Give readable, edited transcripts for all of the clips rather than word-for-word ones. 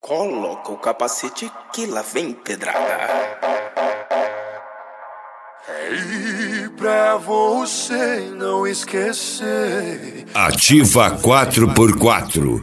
Coloca o capacete que lá vem pedrada. E pra você não esquecer. Ativa 4x4.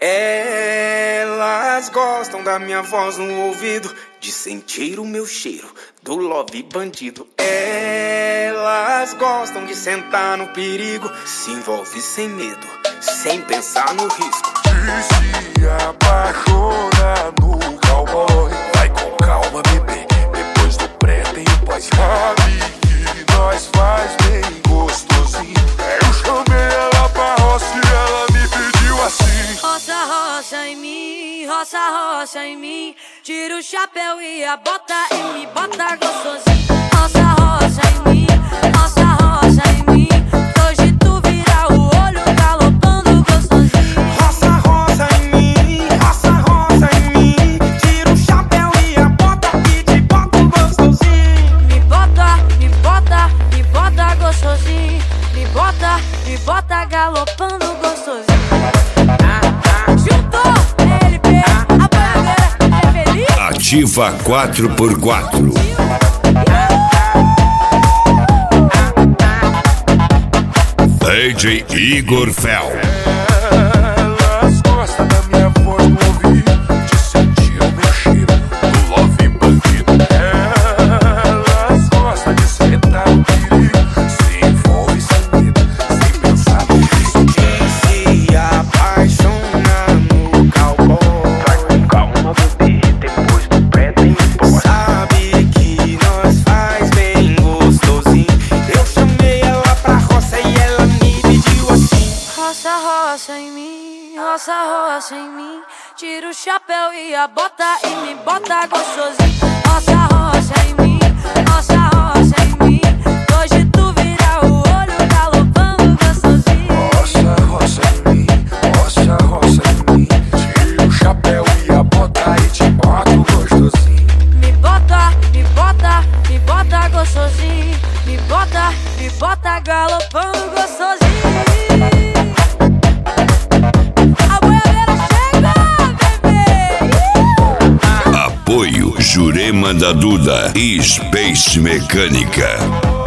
Elas gostam da minha voz no ouvido, de sentir o meu cheiro do love bandido. Elas gostam de sentar no perigo, se envolve sem medo, sem pensar no risco. De se apaixonar no cowboy. Vai com calma, bebê, depois do pré tem o pós. Sabe que nós faz bem gostosinho. Eu chamei ela pra roça e ela me pediu assim: roça, roça em mim, roça, roça em mim. Tira o chapéu e a bota e me bota gostosinho. Roça, roça em mim, roça, roça em mim. Hoje tu vira o olho galopando gostosinho. Roça, roça em mim, roça, roça em mim. Tira o chapéu e a bota e te bota gostosinho. Me bota, me bota, me bota gostosinho. Me bota galopando gostosinho. Juntou, LP, a bandeira é feliz. Ativa 4x4. DJ Igor Fel. elas gostam da minha voz no ouvido, de sentir o meu cheiro do love bandido. Elas gostam de sentar no perigo, se envolve sem medo, sem pensar no risco. De se apaixonar no cowboy. Vai com calma, bebê, depois do pré tem o pós. Sabe que nós faz bem gostosinho. Eu chamei ela pra roça e ela me pediu assim: Roça, roça em mim, roça, roça em mim. Tira o chapéu e a bota e me bota gostosinho. Roça, roça em mim, roça, roça em mim. Hoje tu vira o olho galopando gostosinho. Roça, roça em mim, roça, roça em mim. Tira o chapéu e a bota e te boto gostosinho. Me bota, me bota, me bota gostosinho. Me bota galopando gostosinho. A boiadeira chega, bebê. Apoio Jurema da Duda e Space Mecânica.